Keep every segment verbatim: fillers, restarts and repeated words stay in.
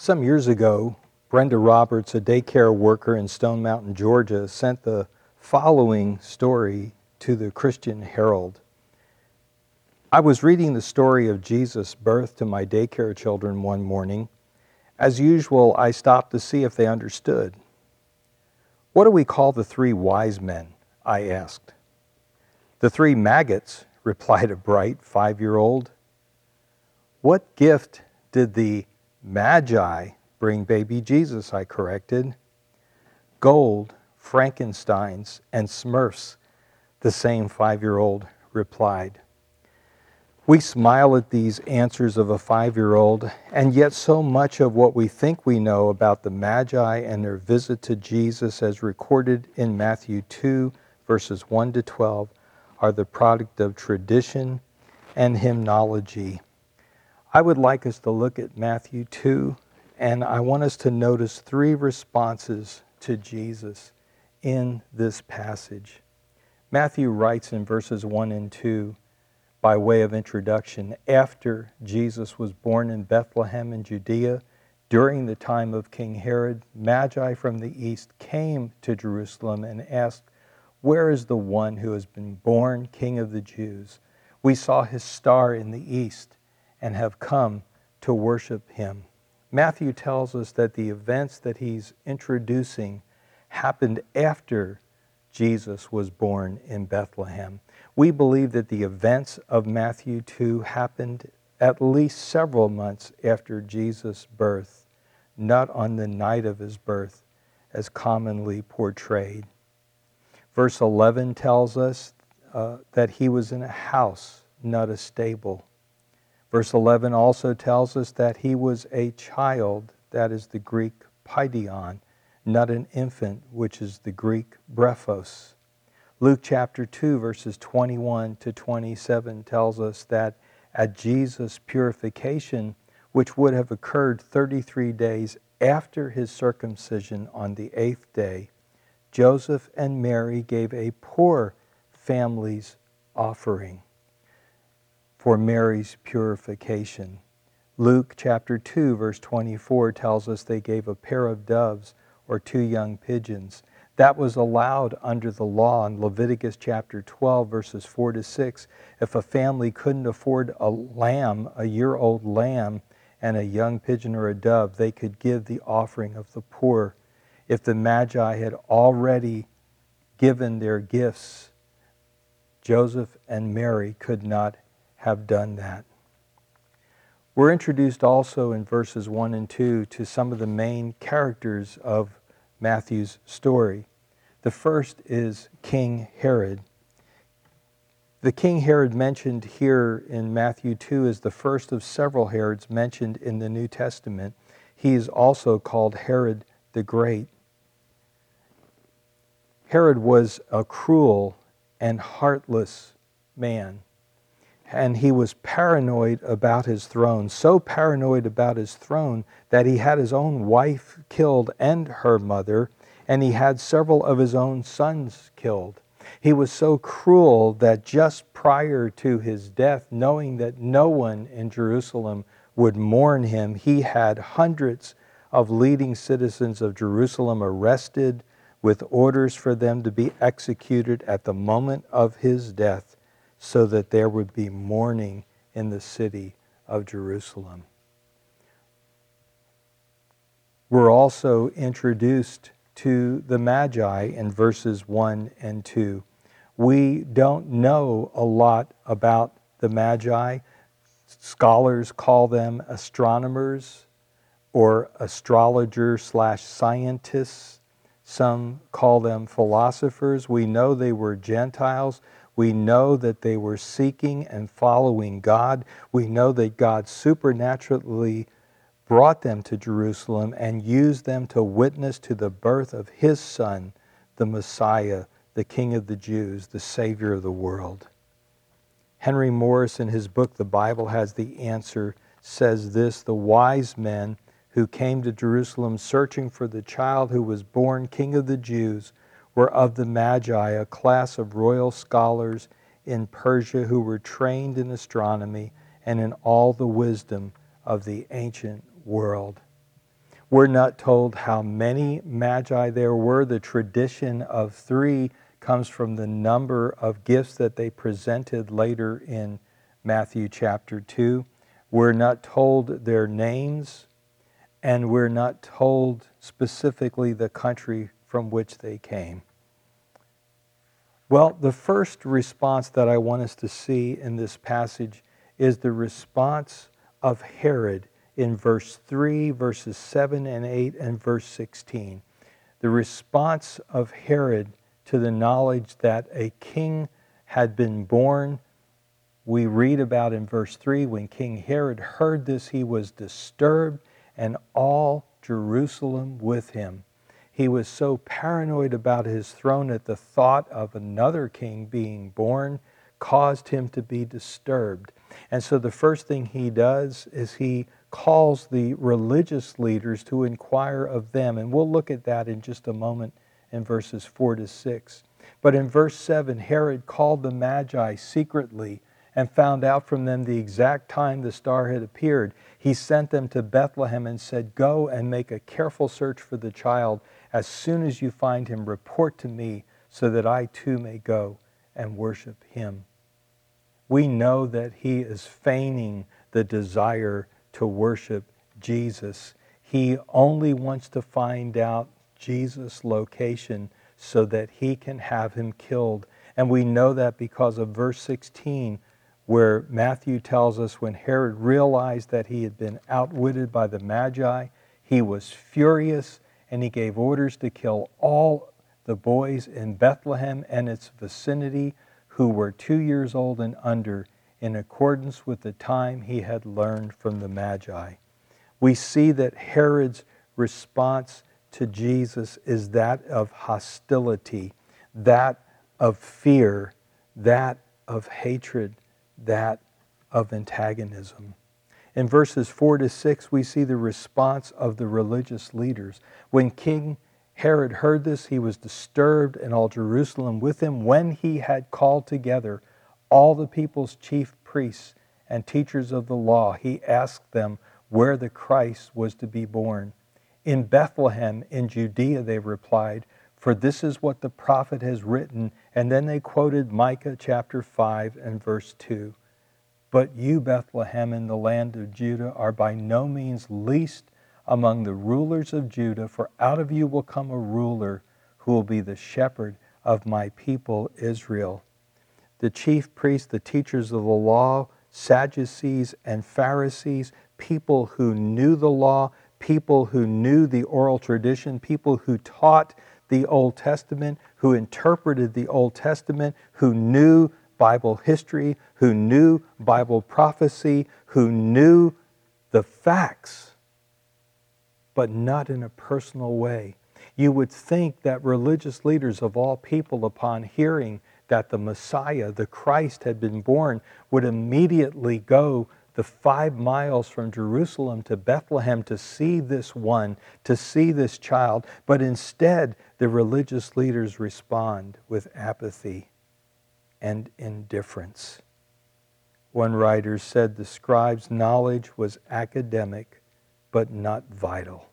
Some years ago, Brenda Roberts, a daycare worker in Stone Mountain, Georgia, sent the following story to the Christian Herald. I was reading the story of Jesus' birth to my daycare children one morning. As usual, I stopped to see if they understood. "What do we call the three wise men?" I asked. "The three maggots," replied a bright five-year-old. "What gift did the Magi bring baby Jesus?" I corrected. "Gold, Frankensteins, and Smurfs," the same five-year-old replied. We smile at these answers of a five-year-old, and yet so much of what we think we know about the Magi and their visit to Jesus as recorded in Matthew two, verses one to twelve, are the product of tradition and hymnology. I would like us to look at Matthew two, and I want us to notice three responses to Jesus in this passage. Matthew writes in verses one and two, by way of introduction, after Jesus was born in Bethlehem in Judea, during the time of King Herod, Magi from the east came to Jerusalem and asked, "Where is the one who has been born King of the Jews? We saw his star in the east and have come to worship him." Matthew tells us that the events that he's introducing happened after Jesus was born in Bethlehem. We believe that the events of Matthew two happened at least several months after Jesus' birth, not on the night of his birth, as commonly portrayed. Verse eleven tells us uh, that he was in a house, not a stable. Verse eleven also tells us that he was a child, that is the Greek paidion, not an infant, which is the Greek brephos. Luke chapter two, verses twenty-one to twenty-seven tells us that at Jesus' purification, which would have occurred thirty-three days after his circumcision on the eighth day, Joseph and Mary gave a poor family's offering for Mary's purification. Luke chapter two, verse twenty-four tells us they gave a pair of doves or two young pigeons. That was allowed under the law in Leviticus chapter twelve, verses four to six. If a family couldn't afford a lamb, a year-old lamb, and a young pigeon or a dove, they could give the offering of the poor. If the Magi had already given their gifts, Joseph and Mary could not have done that. We're introduced also in verses one and two to some of the main characters of Matthew's story. The first is King Herod. The King Herod mentioned here in Matthew two is the first of several Herods mentioned in the New Testament. He is also called Herod the Great. Herod was a cruel and heartless man, and he was paranoid about his throne, so paranoid about his throne that he had his own wife killed and her mother, and he had several of his own sons killed. He was so cruel that just prior to his death, knowing that no one in Jerusalem would mourn him, he had hundreds of leading citizens of Jerusalem arrested with orders for them to be executed at the moment of his death, so that there would be mourning in the city of Jerusalem. We're also introduced to the Magi in verses one and two. We don't know a lot about the Magi. Scholars call them astronomers or astrologers slash scientists. Some call them philosophers. We know they were Gentiles. We know that they were seeking and following God. We know that God supernaturally brought them to Jerusalem and used them to witness to the birth of his Son, the Messiah, the King of the Jews, the Savior of the world. Henry Morris, in his book, The Bible Has the Answer, says this: "The wise men who came to Jerusalem searching for the child who was born King of the Jews were of the Magi, a class of royal scholars in Persia who were trained in astronomy and in all the wisdom of the ancient world." We're not told how many magi there were. The tradition of three comes from the number of gifts that they presented later in Matthew chapter two. We're not told their names, and we're not told specifically the country from which they came. Well, the first response that I want us to see in this passage is the response of Herod in verse three, verses seven and eight, and verse sixteen. The response of Herod to the knowledge that a king had been born. We read about in verse three, when King Herod heard this, he was disturbed, and all Jerusalem with him. He was so paranoid about his throne that the thought of another king being born caused him to be disturbed. And so the first thing he does is he calls the religious leaders to inquire of them. And we'll look at that in just a moment in verses four to six. But in verse seven, Herod called the Magi secretly and found out from them the exact time the star had appeared. He sent them to Bethlehem and said, "Go and make a careful search for the child. As soon as you find him, report to me so that I too may go and worship him." We know that he is feigning the desire to worship Jesus. He only wants to find out Jesus' location so that he can have him killed. And we know that because of verse sixteen, where Matthew tells us when Herod realized that he had been outwitted by the Magi, he was furious and he gave orders to kill all the boys in Bethlehem and its vicinity who were two years old and under, in accordance with the time he had learned from the Magi. We see that Herod's response to Jesus is that of hostility, that of fear, that of hatred, that of antagonism. In verses four to six, we see the response of the religious leaders. When King Herod heard this, he was disturbed, and all Jerusalem with him. When he had called together all the people's chief priests and teachers of the law, he asked them where the Christ was to be born. "In Bethlehem in Judea," they replied, "for this is what the prophet has written." And then they quoted Micah chapter five and verse two. "But you, Bethlehem, in the land of Judah, are by no means least among the rulers of Judah, for out of you will come a ruler who will be the shepherd of my people Israel." The chief priests, the teachers of the law, Sadducees and Pharisees, people who knew the law, people who knew the oral tradition, people who taught the Old Testament, who interpreted the Old Testament, who knew Bible history, who knew Bible prophecy, who knew the facts, but not in a personal way. You would think that religious leaders of all people, upon hearing that the Messiah, the Christ, had been born, would immediately go the five miles from Jerusalem to Bethlehem to see this one, to see this child. But instead, the religious leaders respond with apathy and indifference. One writer said the scribes' knowledge was academic, but not vital.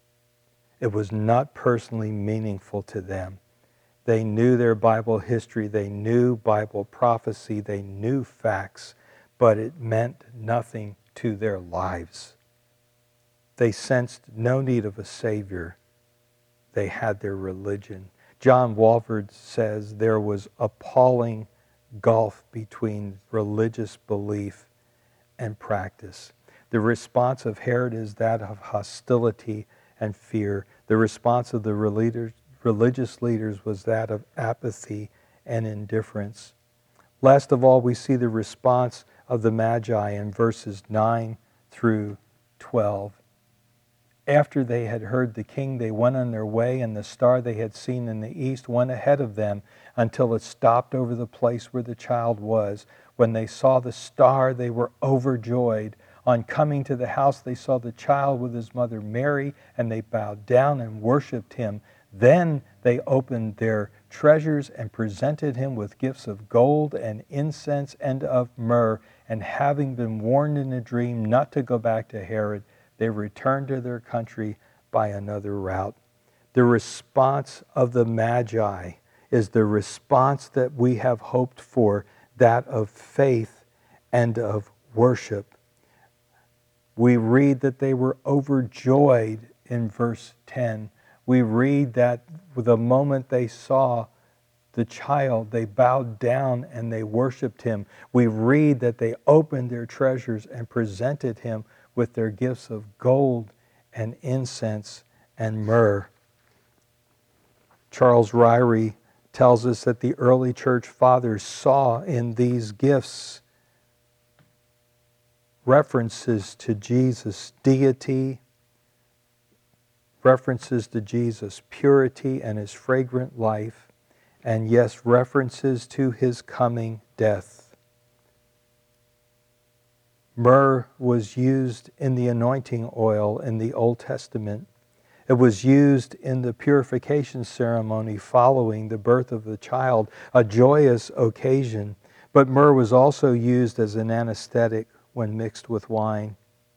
It was not personally meaningful to them. They knew their Bible history, they knew Bible prophecy, they knew facts, but it meant nothing to their lives. They sensed no need of a Savior. They had their religion. John Walvoord says there was appalling gulf between religious belief and practice. The response of Herod is that of hostility and fear. The response of the religious leaders was that of apathy and indifference. Last of all, we see the response of the Magi in verses nine through twelve. After they had heard the king, they went on their way, and the star they had seen in the east went ahead of them until it stopped over the place where the child was. When they saw the star, they were overjoyed. On coming to the house, they saw the child with his mother Mary, and they bowed down and worshipped him. Then they opened their treasures and presented him with gifts of gold and incense and of myrrh. And having been warned in a dream not to go back to Herod, they returned to their country by another route. The response of the Magi is the response that we have hoped for, that of faith and of worship. We read that they were overjoyed in verse ten. We read that the moment they saw the child, they bowed down and they worshiped him. We read that they opened their treasures and presented him with their gifts of gold and incense and myrrh. Charles Ryrie tells us that the early church fathers saw in these gifts references to Jesus' deity, references to Jesus' purity and his fragrant life, and yes, references to his coming death. Myrrh was used in the anointing oil in the Old Testament. It was used in the purification ceremony following the birth of the child, a joyous occasion. But myrrh was also used as an anesthetic when mixed with wine.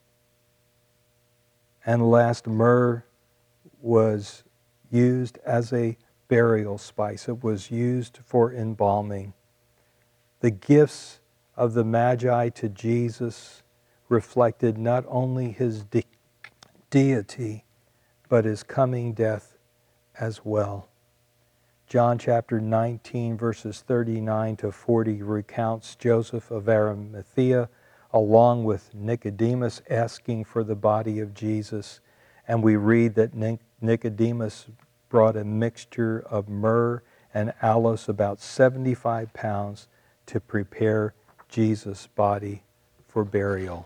And last, myrrh was used as a burial spice. It was used for embalming. The gifts of the Magi to Jesus reflected not only his de- deity, but his coming death as well. John chapter nineteen, verses thirty-nine to forty recounts Joseph of Arimathea along with Nicodemus asking for the body of Jesus. And we read that Nicodemus brought a mixture of myrrh and aloes, about seventy-five pounds, to prepare Jesus' body for burial.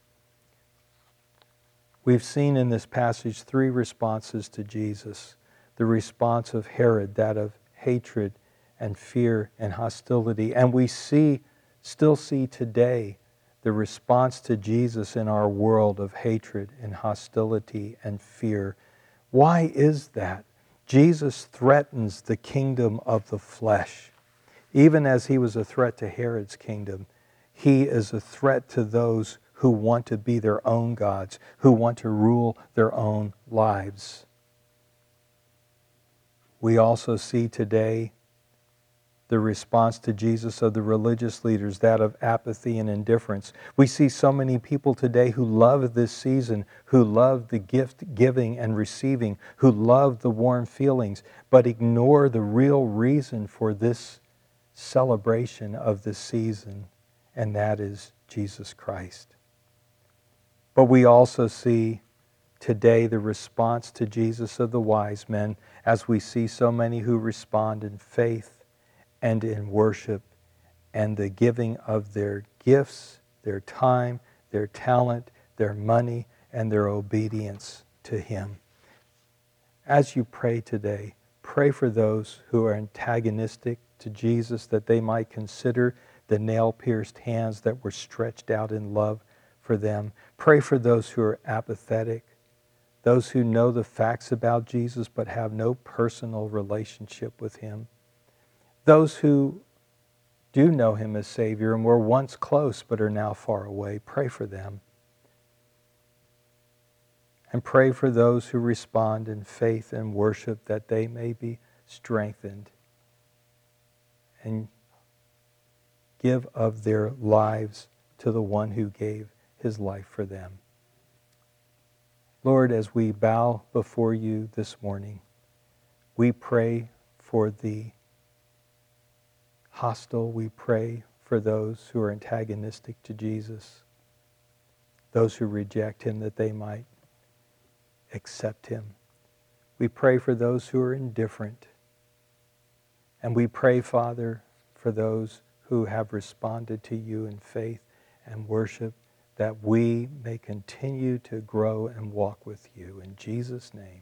We've seen in this passage three responses to Jesus. The response of Herod, that of hatred and fear and hostility. And we see, still see today, the response to Jesus in our world of hatred and hostility and fear. Why is that? Jesus threatens the kingdom of the flesh. Even as he was a threat to Herod's kingdom, he is a threat to those who want to be their own gods, who want to rule their own lives. We also see today the response to Jesus of the religious leaders, that of apathy and indifference. We see so many people today who love this season, who love the gift giving and receiving, who love the warm feelings, but ignore the real reason for this celebration of this season, and that is Jesus Christ. But we also see today the response to Jesus of the wise men, as we see so many who respond in faith and in worship and the giving of their gifts, their time, their talent, their money, and their obedience to him. As you pray today, pray for those who are antagonistic to Jesus, that they might consider the nail-pierced hands that were stretched out in love for them. Pray for those who are apathetic, those who know the facts about Jesus but have no personal relationship with him. Those who do know him as Savior and were once close but are now far away, pray for them. And pray for those who respond in faith and worship, that they may be strengthened and give of their lives to the one who gave his life for them. Lord, as we bow before you this morning, we pray for the hostile. We pray for those who are antagonistic to Jesus, those who reject him, that they might accept him. We pray for those who are indifferent. And we pray, Father, for those who have responded to you in faith and worship, that we may continue to grow and walk with you. In Jesus' name.